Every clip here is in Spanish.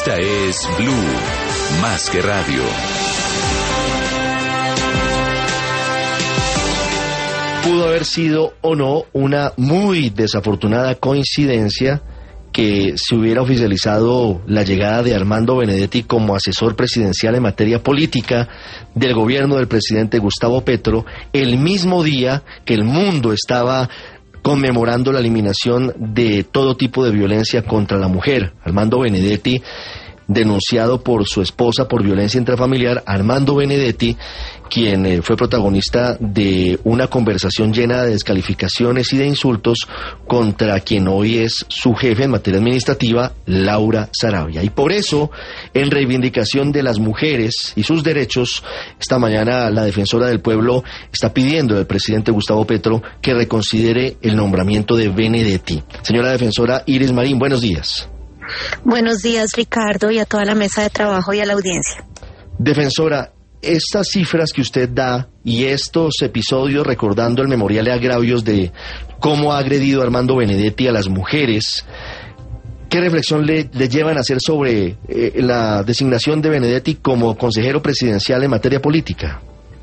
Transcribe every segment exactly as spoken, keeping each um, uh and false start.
Esta es Blue, más que radio. Pudo haber sido o no una muy desafortunada coincidencia que se hubiera oficializado la llegada de Armando Benedetti como asesor presidencial en materia política del gobierno del presidente Gustavo Petro, el mismo día que el mundo estaba conmemorando la eliminación de todo tipo de violencia contra la mujer. Armando Benedetti, denunciado por su esposa por violencia intrafamiliar, Armando Benedetti, quien eh, fue protagonista de una conversación llena de descalificaciones y de insultos contra quien hoy es su jefe en materia administrativa, Laura Saravia. Y por eso, en reivindicación de las mujeres y sus derechos, esta mañana la defensora del pueblo está pidiendo al presidente Gustavo Petro que reconsidere el nombramiento de Benedetti. Señora defensora Iris Marín, buenos días. Buenos días, Ricardo, y a toda la mesa de trabajo y a la audiencia. Defensora, estas cifras que usted da y estos episodios recordando el memorial de agravios de cómo ha agredido Armando Benedetti a las mujeres, ¿qué reflexión le, le llevan a hacer sobre eh, la designación de Benedetti como consejero presidencial en materia política?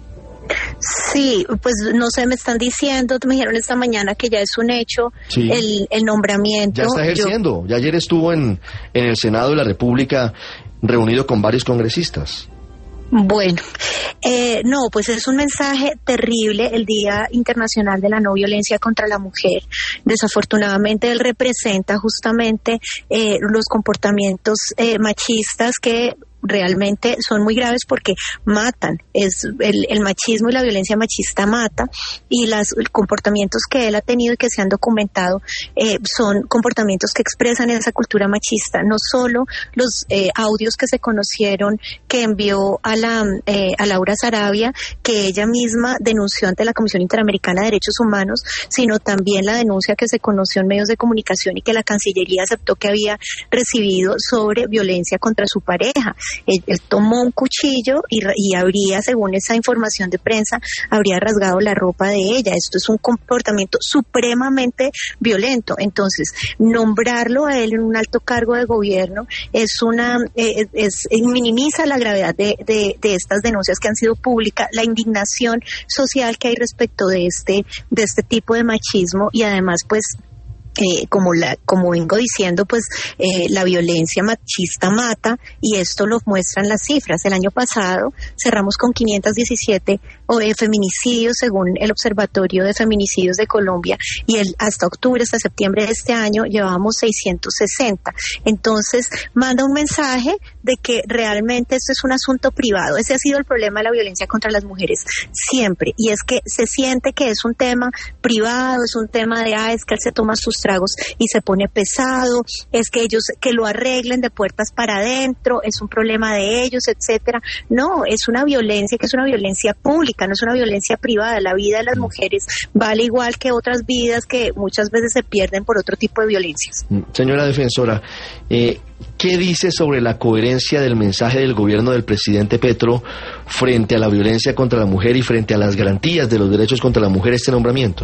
Sí, pues no sé, me están diciendo, me dijeron esta mañana que ya es un hecho, sí, el, el nombramiento. Ya está ejerciendo, Yo... ya ayer estuvo en, en el Senado de la República reunido con varios congresistas. Bueno, eh, no, pues es un mensaje terrible, el Día Internacional de la No Violencia contra la Mujer. Desafortunadamente él representa justamente eh, los comportamientos eh, machistas que realmente son muy graves porque matan. Es el, el machismo y la violencia machista mata, y los comportamientos que él ha tenido y que se han documentado eh, son comportamientos que expresan esa cultura machista. No solo los eh, audios que se conocieron que envió a la eh, a Laura Saravia, que ella misma denunció ante la Comisión Interamericana de Derechos Humanos, sino también la denuncia que se conoció en medios de comunicación y que la Cancillería aceptó que había recibido sobre violencia contra su pareja. Él, él tomó un cuchillo y, y habría, según esa información de prensa, habría rasgado la ropa de ella. Esto es un comportamiento supremamente violento. Entonces, nombrarlo a él en un alto cargo de gobierno es una eh, es, es minimiza la gravedad de, de, de estas denuncias que han sido públicas, la indignación social que hay respecto de este de este tipo de machismo, y además, pues, Eh, como la como vengo diciendo, pues eh, la violencia machista mata, y esto lo muestran las cifras. El año pasado cerramos con quinientos diecisiete eh, feminicidios según el Observatorio de Feminicidios de Colombia, y el, hasta octubre, hasta septiembre de este año llevábamos seiscientos sesenta. Entonces manda un mensaje de que realmente esto es un asunto privado. Ese ha sido el problema de la violencia contra las mujeres siempre, y es que se siente que es un tema privado, es un tema de, ah, es que él se toma sus tragos y se pone pesado, es que ellos que lo arreglen de puertas para adentro, es un problema de ellos, etcétera. No, es una violencia que es una violencia pública, no es una violencia privada. La vida de las mujeres vale igual que otras vidas que muchas veces se pierden por otro tipo de violencias. Señora defensora, eh, ¿qué dice sobre la coherencia del mensaje del gobierno del presidente Petro frente a la violencia contra la mujer y frente a las garantías de los derechos contra la mujer este nombramiento?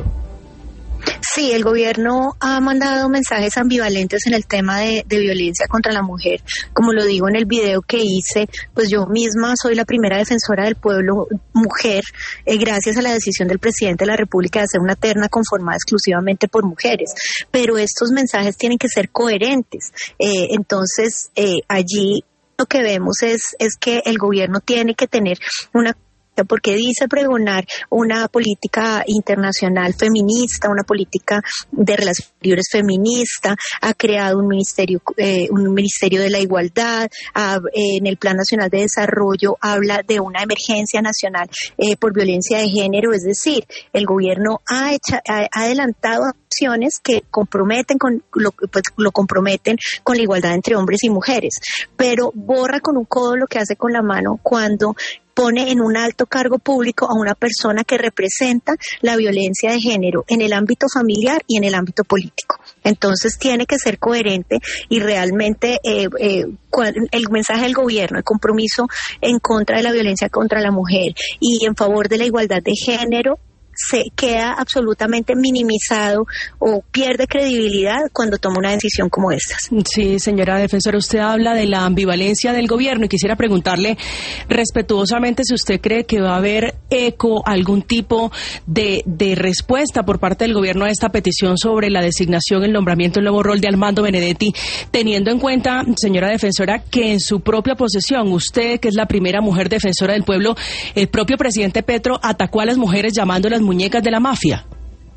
Sí, el gobierno ha mandado mensajes ambivalentes en el tema de, de violencia contra la mujer. Como lo digo en el video que hice, pues yo misma soy la primera defensora del pueblo mujer, eh, gracias a la decisión del presidente de la República de hacer una terna conformada exclusivamente por mujeres. Pero estos mensajes tienen que ser coherentes. Eh, entonces, eh, allí lo que vemos es, es que el gobierno tiene que tener una, porque dice pregonar una política internacional feminista, una política de relaciones exteriores feminista, ha creado un ministerio eh, un ministerio de la igualdad, ha, eh, en el Plan Nacional de Desarrollo habla de una emergencia nacional eh, por violencia de género. Es decir, el gobierno ha, hecho, ha, ha adelantado acciones que comprometen con lo, pues, lo comprometen con la igualdad entre hombres y mujeres, pero borra con un codo lo que hace con la mano cuando pone en un alto cargo público a una persona que representa la violencia de género en el ámbito familiar y en el ámbito político. Entonces tiene que ser coherente y realmente eh, eh, el mensaje del gobierno, el compromiso en contra de la violencia contra la mujer y en favor de la igualdad de género, se queda absolutamente minimizado o pierde credibilidad cuando toma una decisión como estas. Sí, señora defensora, usted habla de la ambivalencia del gobierno y quisiera preguntarle respetuosamente si usted cree que va a haber eco, algún tipo de, de respuesta por parte del gobierno a esta petición sobre la designación, el nombramiento, el nuevo rol de Armando Benedetti, teniendo en cuenta, señora defensora, que en su propia posesión, usted, que es la primera mujer defensora del pueblo, el propio presidente Petro atacó a las mujeres llamándolas muñecas de la mafia.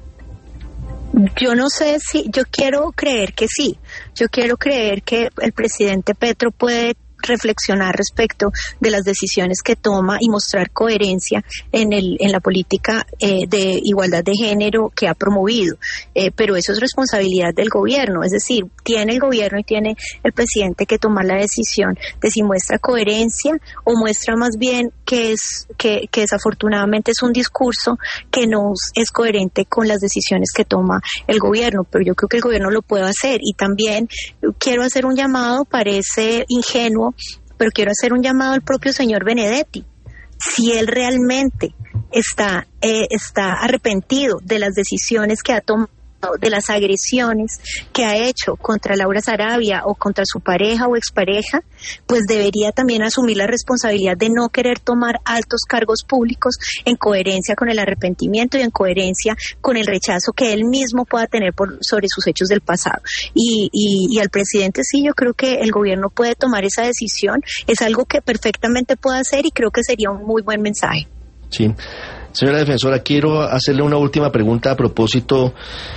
Yo no sé si, yo quiero creer que sí, yo quiero creer que el presidente Petro puede reflexionar respecto de las decisiones que toma y mostrar coherencia en el en la política eh, de igualdad de género que ha promovido, eh, pero eso es responsabilidad del gobierno, es decir, tiene el gobierno y tiene el presidente que tomar la decisión de si muestra coherencia o muestra más bien que es que, que desafortunadamente es un discurso que no es coherente con las decisiones que toma el gobierno, pero yo creo que el gobierno lo puede hacer. Y también quiero hacer un llamado, parece ingenuo, pero quiero hacer un llamado al propio señor Benedetti. Si él realmente está, eh, está arrepentido de las decisiones que ha tomado, de las agresiones que ha hecho contra Laura Sarabia o contra su pareja o expareja, pues debería también asumir la responsabilidad de no querer tomar altos cargos públicos en coherencia con el arrepentimiento y en coherencia con el rechazo que él mismo pueda tener por, sobre sus hechos del pasado. Y, y, y al presidente sí, yo creo que el gobierno puede tomar esa decisión, es algo que perfectamente puede hacer y creo que sería un muy buen mensaje. Sí. Señora defensora, quiero hacerle una última pregunta a propósito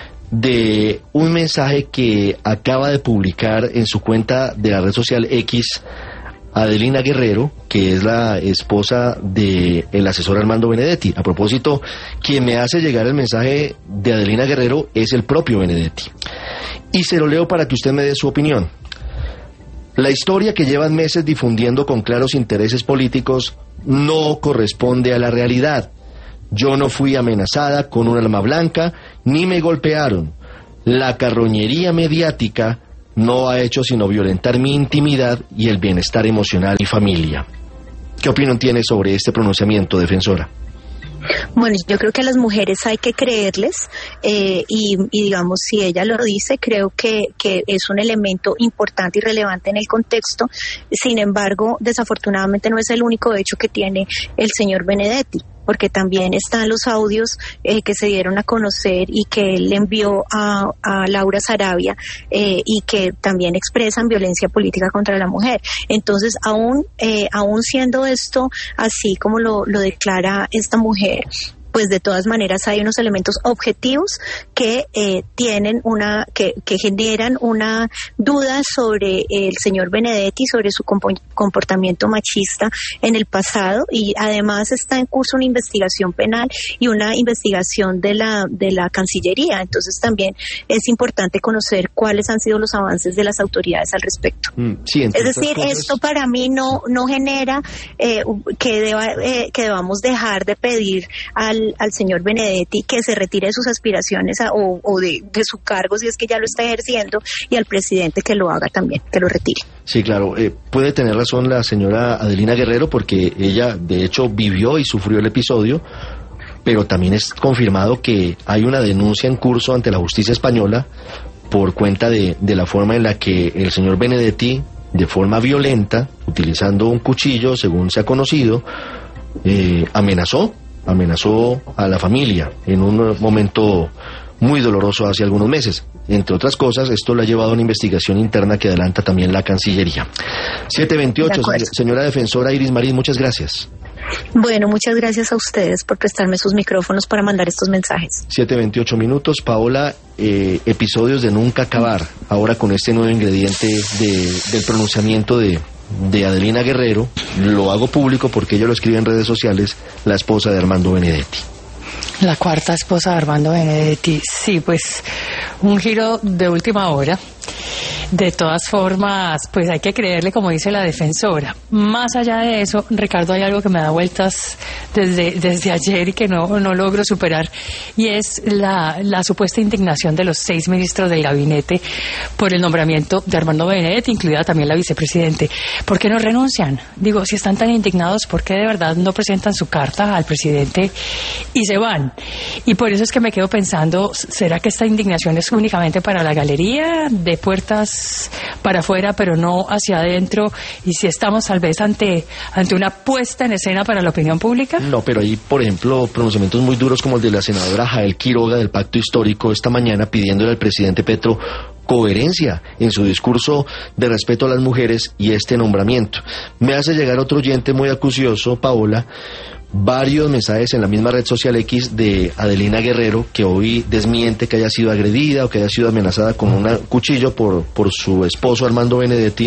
de un mensaje que acaba de publicar en su cuenta de la red social X Adelina Guerrero, que es la esposa del asesor Armando Benedetti. A propósito, quien me hace llegar el mensaje de Adelina Guerrero es el propio Benedetti. Y se lo leo para que usted me dé su opinión. La historia que llevan meses difundiendo con claros intereses políticos no corresponde a la realidad. Yo no fui amenazada con un arma blanca, ni me golpearon. La carroñería mediática no ha hecho sino violentar mi intimidad y el bienestar emocional de mi familia. ¿Qué opinión tiene sobre este pronunciamiento, defensora? Bueno, yo creo que a las mujeres hay que creerles eh, y, y digamos, si ella lo dice, creo que, que es un elemento importante y relevante en el contexto. Sin embargo, desafortunadamente no es el único hecho que tiene el señor Benedetti, porque también están los audios eh, que se dieron a conocer y que él envió a, a Laura Sarabia eh, y que también expresan violencia política contra la mujer. Entonces, aún eh, aún siendo esto así como lo, lo declara esta mujer, pues de todas maneras hay unos elementos objetivos que eh, tienen una, que, que generan una duda sobre el señor Benedetti, sobre su comportamiento machista en el pasado, y además está en curso una investigación penal y una investigación de la, de la Cancillería. Entonces también es importante conocer cuáles han sido los avances de las autoridades al respecto. Mm, sí, es decir, cosas... esto para mí no, no genera eh, que, deba, eh, que debamos dejar de pedir al al señor Benedetti que se retire de sus aspiraciones a, o, o de, de su cargo si es que ya lo está ejerciendo, y al presidente que lo haga también, que lo retire. Sí, claro, eh, puede tener razón la señora Adelina Guerrero, porque ella de hecho vivió y sufrió el episodio, pero también es confirmado que hay una denuncia en curso ante la justicia española por cuenta de, de la forma en la que el señor Benedetti, de forma violenta, utilizando un cuchillo, según se ha conocido, eh, amenazó amenazó a la familia en un momento muy doloroso hace algunos meses. Entre otras cosas, esto lo ha llevado a una investigación interna que adelanta también la Cancillería. siete veintiocho, señora defensora Iris Marín, muchas gracias. Bueno, muchas gracias a ustedes por prestarme sus micrófonos para mandar estos mensajes. siete veintiocho minutos. Paola, eh, episodios de nunca acabar, ahora con este nuevo ingrediente de, del pronunciamiento de de Adelina Guerrero. Lo hago público porque ella lo escribe en redes sociales, la esposa de Armando Benedetti. La cuarta esposa de Armando Benedetti, sí, pues un giro de última hora. De todas formas, pues hay que creerle, como dice la defensora. Más allá de eso, Ricardo, hay algo que me da vueltas desde, desde ayer y que no, no logro superar, y es la, la supuesta indignación de los seis ministros del gabinete por el nombramiento de Armando Benedetti, incluida también la vicepresidente. ¿Por qué no renuncian? Digo, si están tan indignados, ¿por qué de verdad no presentan su carta al presidente y se van? Y por eso es que me quedo pensando, ¿será que esta indignación es únicamente para la galería, de puertas para afuera, pero no hacia adentro? Y si estamos tal vez ante, ante una puesta en escena para la opinión pública. No, pero hay, por ejemplo, pronunciamientos muy duros como el de la senadora Jael Quiroga del Pacto Histórico esta mañana pidiéndole al presidente Petro coherencia en su discurso de respeto a las mujeres y este nombramiento. Me hace llegar otro oyente muy acucioso, Paola, varios mensajes en la misma red social X de Adelina Guerrero, que hoy desmiente que haya sido agredida o que haya sido amenazada con un cuchillo por, por su esposo Armando Benedetti,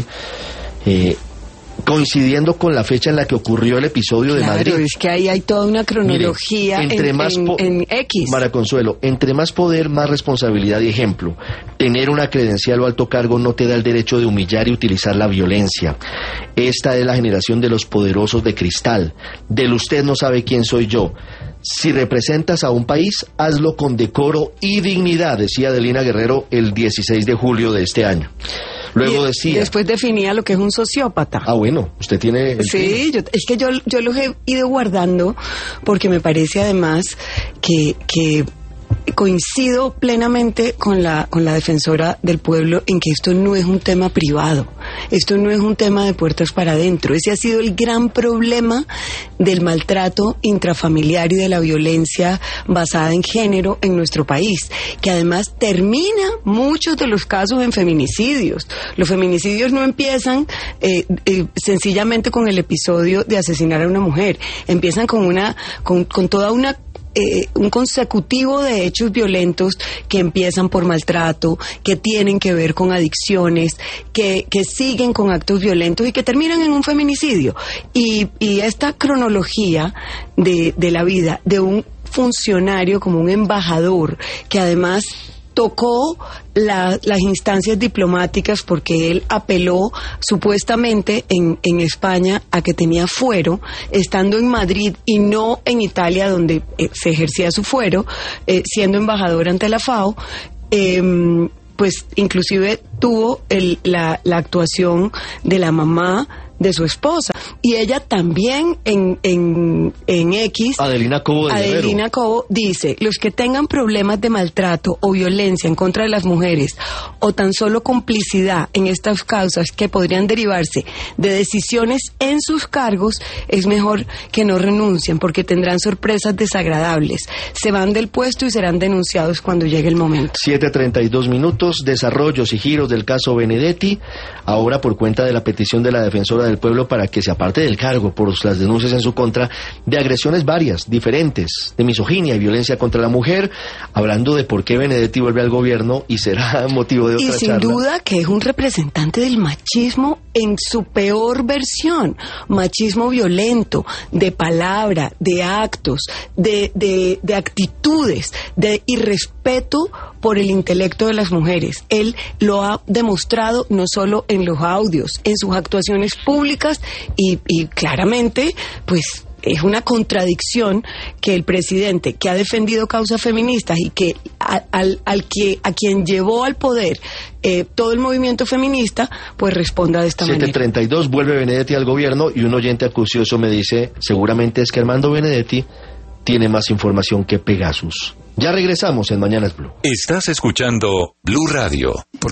eh, coincidiendo con la fecha en la que ocurrió el episodio de claro, Madrid. Claro, es que ahí hay toda una cronología. Mire, entre en, más en, en X. Mara Consuelo, entre más poder, más responsabilidad y ejemplo. Tener una credencial o alto cargo no te da el derecho de humillar y utilizar la violencia. Esta es la generación de los poderosos de cristal. Del usted no sabe quién soy yo. Si representas a un país, hazlo con decoro y dignidad, decía Adelina Guerrero el dieciséis de julio de este año. Luego decía... Y después definía lo que es un sociópata. Ah, bueno, usted tiene... El sí, yo, es que yo, yo los he ido guardando porque me parece además que... que coincido plenamente con la con la defensora del pueblo en que esto no es un tema privado, esto no es un tema de puertas para adentro. Ese ha sido el gran problema del maltrato intrafamiliar y de la violencia basada en género en nuestro país, que además termina muchos de los casos en feminicidios. Los feminicidios no empiezan eh, eh, sencillamente con el episodio de asesinar a una mujer, empiezan con una con, con toda una Eh, un consecutivo de hechos violentos que empiezan por maltrato, que tienen que ver con adicciones, que, que siguen con actos violentos y que terminan en un feminicidio. Y, y esta cronología de, de la vida de un funcionario como un embajador que además tocó la, las instancias diplomáticas porque él apeló supuestamente en, en España a que tenía fuero, estando en Madrid y no en Italia donde eh, se ejercía su fuero, eh, siendo embajador ante la FAO, eh, pues inclusive tuvo el, la, la actuación de la mamá de su esposa. Y ella también en, en, en X, Adelina Cobo, de Adelina Cobo dice, los que tengan problemas de maltrato o violencia en contra de las mujeres o tan solo complicidad en estas causas que podrían derivarse de decisiones en sus cargos, es mejor que no renuncien porque tendrán sorpresas desagradables. Se van del puesto y serán denunciados cuando llegue el momento. siete treinta y dos minutos, desarrollos y giros del caso Benedetti, ahora por cuenta de la petición de la defensora del pueblo para que se aparte del cargo por las denuncias en su contra de agresiones varias, diferentes, de misoginia y violencia contra la mujer, hablando de por qué Benedetti vuelve al gobierno y será motivo de otra charla. Y sin charla. duda que es un representante del machismo en su peor versión, machismo violento, de palabra, de actos, de, de, de actitudes, de irrespeto por el intelecto de las mujeres. Él lo ha demostrado no solo en los audios, en sus actuaciones públicas y, y claramente, pues, es una contradicción que el presidente, que ha defendido causas feministas y que a, al, al que a quien llevó al poder eh, todo el movimiento feminista, pues responda de esta manera. siete treinta y dos, vuelve Benedetti al gobierno y un oyente acucioso me dice, seguramente es que Armando Benedetti tiene más información que Pegasus. Ya regresamos en Mañanas Blue. Estás escuchando Blue Radio.